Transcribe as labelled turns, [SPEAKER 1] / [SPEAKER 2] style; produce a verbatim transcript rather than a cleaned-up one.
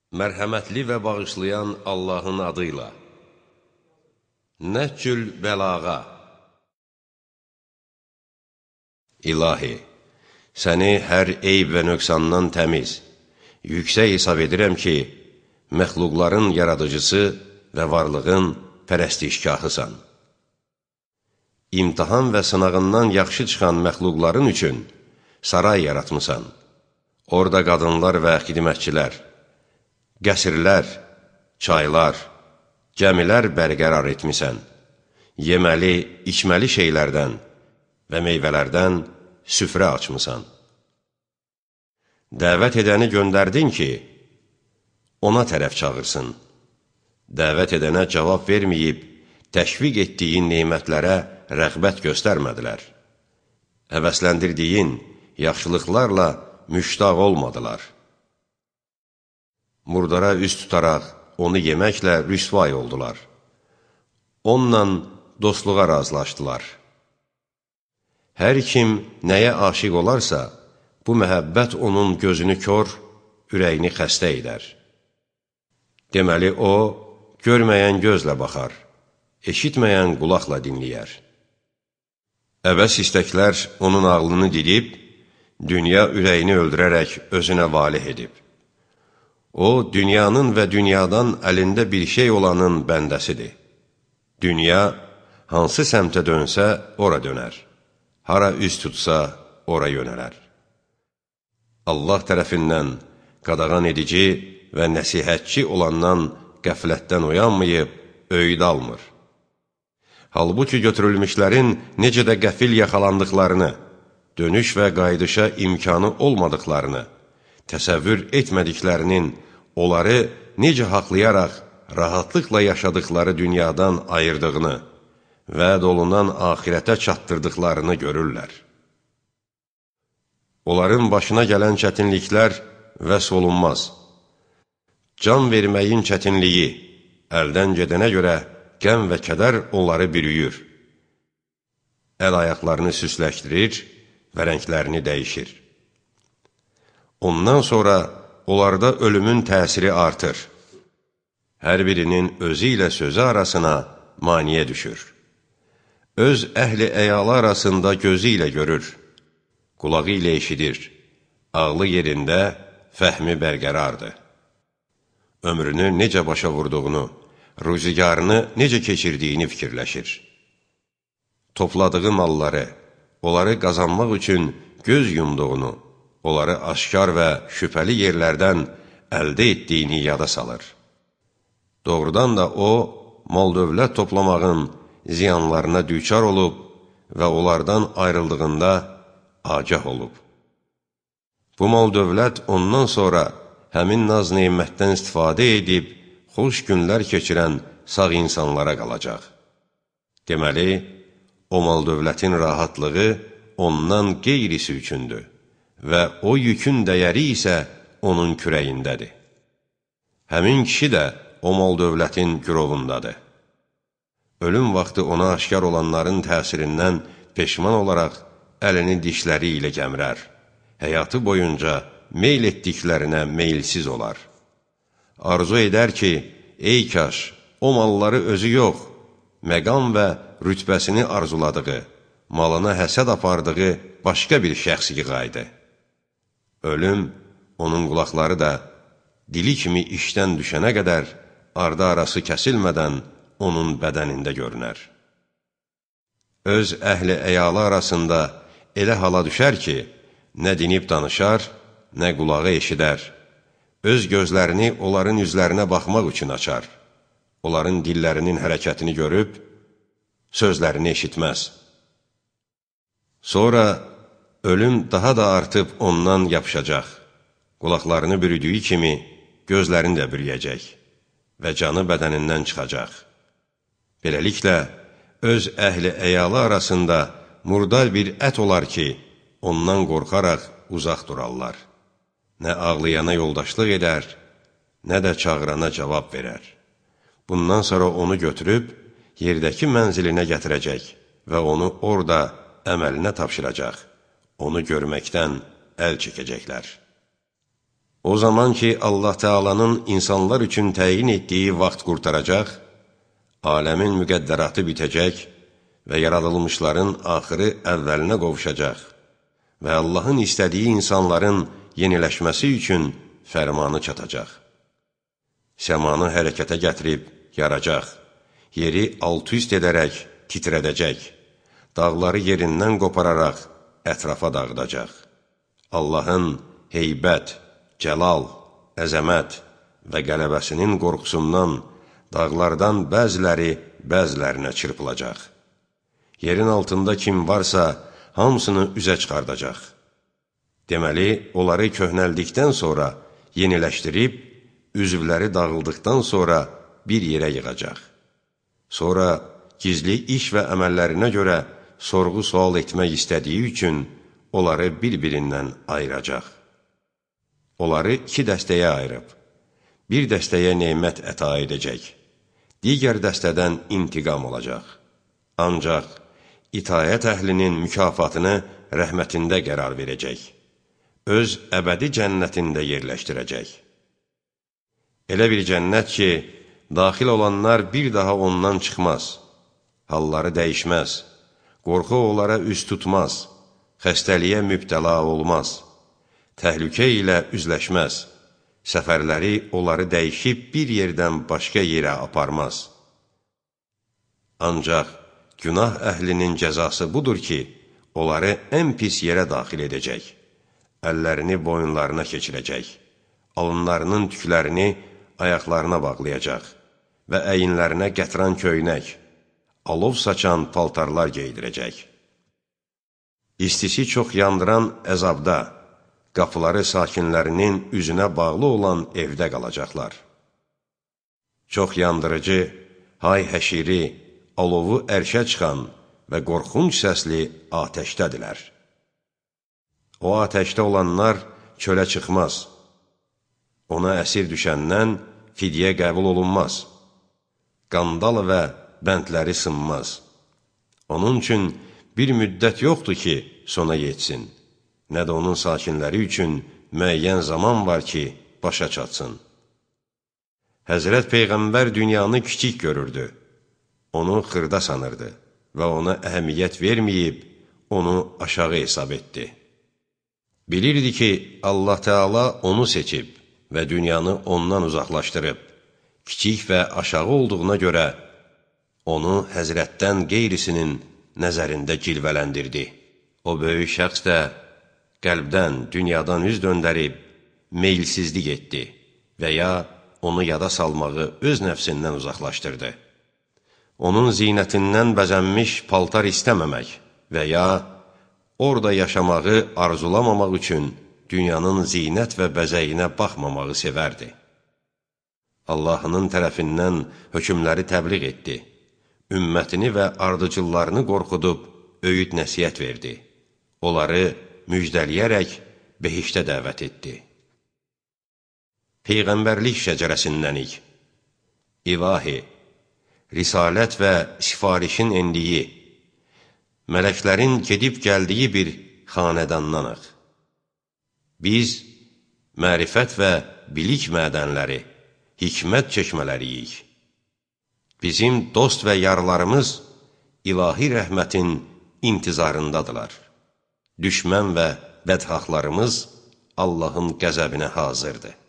[SPEAKER 1] Mərhəmətli və bağışlayan Allahın adıyla. Nəhcül bəlağa. İlahi, səni hər eyb və nöqsandan təmiz, yüksək hesab edirəm ki, məxluqların yaradıcısı və varlığın pərəstişgahısan. İmtahan və sınağından yaxşı çıxan məxluqların üçün saray yaratmısan. Orada qadınlar və xidmətçilər, qəsrlər, çaylar, gəmilər bərqərar etmisən. Yeməli, içməli şeylərdən və meyvələrdən süfrə açmısan. Dəvət edəni göndərdin ki, ona tərəf çağırsın. Dəvət edənə cavab verməyib, təşviq etdiyin neymətlərə rəğbət göstərmədilər. Həvəsləndirdiyin yaxşılıqlarla müştaq olmadılar. Murdara üz tutaraq onu yeməklə rüsvay oldular. Onunla dostluğa razılaşdılar. Hər kim nəyə aşiq olarsa, bu məhəbbət onun gözünü kör, ürəyini xəstə edər. Deməli, o, görməyən gözlə baxar, eşitməyən qulaqla dinləyər. Əbəs istəklər onun ağlını didib, dünya ürəyini öldürərək özünə valih edib. O, dünyanın və dünyadan əlində bir şey olanın bəndəsidir. Dünya, hansı səmtə dönsə, ora dönər. Hara üz tutsa, ora yönələr. Allah tərəfindən qadağan edici və nəsihətçi olandan qəflətdən oyanmayıb, öyüd almır. Halbuki götürülmüşlərin necə də qəfil yaxalandıqlarını, dönüş və qaydışa imkanı olmadıqlarını, təsəvvür etmədiklərinin onları necə haqlayaraq rahatlıqla yaşadıqları dünyadan ayırdığını, vəd olunan axirətə çatdırdıqlarını görürlər. Onların başına gələn çətinliklər vəsf olunmaz. Can verməyin çətinliyi, əldən gedənə görə qəm və kədər onları bürüyür. Əl-ayaqlarını süsləşdirir və rənglərini dəyişir. Ondan sonra onlarda ölümün təsiri artır. Hər birinin özü ilə sözü arasına maniyə düşür. Öz əhli əyalı arasında gözü ilə görür, qulağı ilə eşidir, ağlı yerində, fəhmi bərqərardır. Ömrünü necə başa vurduğunu, ruzigarını necə keçirdiyini fikirləşir. Topladığı malları, onları qazanmaq üçün göz yumduğunu, onları aşkar və şübhəli yerlərdən əldə etdiyini yada salır. Doğrudan da o, mal-dövlət toplamağın ziyanlarına düçar olub və onlardan ayrıldığında agah olub. Bu mal-dövlət ondan sonra həmin naz-neymətdən istifadə edib, xoş günlər keçirən sağ insanlara qalacaq. Deməli, o mal-dövlətin rahatlığı ondan qeyrisi üçündür və o yükün dəyəri isə onun kürəyindədir. Həmin kişi də o mal-dövlətin gürovundadır. Ölüm vaxtı ona aşkar olanların təsirindən peşman olaraq əlini dişləri ilə gəmirər. Həyatı boyunca meyl etdiklərinə meylsiz olar. Arzu edər ki, ey kaş, o malları özü yox, məqam və rütbəsini arzuladığı, malına həsəd apardığı başqa bir şəxs yığaydı. Ölüm, onun qulaqları da dili kimi işdən düşənə qədər ardı arası kəsilmədən onun bədənində görünər. Öz əhli əyalı arasında elə hala düşər ki, nə dinib danışar, nə qulağı eşidər. Öz gözlərini onların üzlərinə baxmaq üçün açar. Onların dillərinin hərəkətini görüb, sözlərini eşitməz. Sonra ölüm daha da artıb ondan yapışacaq. Qulaqlarını bürüdüyü kimi gözlərini də bürüyəcək və canı bədənindən çıxacaq. Beləliklə, öz əhli əyalı arasında murdar bir ət olar ki, ondan qorxaraq uzaq durarlar. Nə ağlayana yoldaşlıq edər, nə də çağırana cavab verər. Bundan sonra onu götürüb, yerdəki mənzilinə gətirəcək və onu orada əməlinə tapşıracaq. Onu görməkdən əl çəkəcəklər. O zaman ki, Allah Teala'nın insanlar üçün təyin etdiyi vaxt qurtaracaq, aləmin müqəddəratı bitəcək və yaradılmışların axırı əvvəlinə qovuşacaq və Allahın istədiyi insanların yeniləşməsi üçün fərmanı çatacaq. Səmanı hərəkətə gətirib yaracaq, yeri alt-üst edərək titrədəcək, dağları yerindən qopararaq ətrafa dağıdacaq. Allahın heybət, cəlal, əzəmət və qələbəsinin qorxusundan dağlardan bəziləri bəzilərinə çırpılacaq. Yerin altında kim varsa, hamısını üzə çıxardacaq. Deməli, onları köhnəldikdən sonra yeniləşdirib, üzvləri dağıldıqdan sonra bir yerə yığacaq. Sonra gizli iş və əməllərinə görə sorğu-sual etmək istədiyi üçün onları bir-birindən ayıracaq. Onları iki dəstəyə ayırıb, bir dəstəyə nemət əta edəcək, digər dəstədən intiqam olacaq. Ancaq itayət əhlinin mükafatını rəhmətində qərar verəcək, öz əbədi cənnətində yerləşdirəcək. Elə bir cənnət ki, daxil olanlar bir daha ondan çıxmaz, halları dəyişməz, qorxu onlara üz tutmaz, xəstəliyə mübtəla olmaz, təhlükə ilə üzləşməz, səfərləri onları dəyişib bir yerdən başqa yerə aparmaz. Ancaq günah əhlinin cəzası budur ki, onları ən pis yerə daxil edəcək, əllərini boyunlarına keçirəcək, alınlarının tüklərini ayaqlarına bağlayacaq və əyinlərinə qətran köynək, alov saçan paltarlar geydirəcək. İstisi çox yandıran əzabda, qapıları sakinlərinin üzünə bağlı olan evdə qalacaqlar. Çox yandırıcı, hay-həşiri, alovu ərşə çıxan və qorxunc səsli atəşdədirlər. O atəşdə olanlar çölə çıxmaz, ona əsir düşəndən fidyə qəbul olunmaz, qandal və bəndləri sınmaz. Onun üçün bir müddət yoxdur ki, sona yetsin, nə də onun sakinləri üçün müəyyən zaman var ki, başa çatsın. Həzrət Peyğəmbər dünyanı kiçik görürdü, onu xırda sanırdı və ona əhəmiyyət verməyib, onu aşağı hesab etdi. Bilirdi ki, Allah Teala onu seçib və dünyanı ondan uzaqlaşdırıb, kiçik və aşağı olduğuna görə onu həzrətdən qeyrisinin nəzərində cilvələndirdi. O böyük şəxs də qəlbdən, dünyadan üz döndərib, meylsizlik etdi və ya onu yada salmağı öz nəfsindən uzaqlaşdırdı. Onun zinətindən bəzənmiş paltar istəməmək və ya orada yaşamağı arzulamamaq üçün dünyanın zinət və bəzəyinə baxmamağı sevərdi. Allahının tərəfindən hökmləri təbliğ etdi, ümmətini və ardıcıllarını qorxudub öyüd nəsiyyət verdi, onları müjdəliyərək behiştə dəvət etdi. Peyğəmbərlik şəcərəsindənik, İlahi, risalət və sifarişin endiyi, mələklərin gedib gəldiyi bir xanədandanıq. Biz mərifət və bilik mədənləri, hikmət çeşmələriyik. Bizim dost və yarlarımız ilahi rəhmətin intizarındadılar. Düşmən və bədxahlarımız Allahın qəzəbinə hazırdır.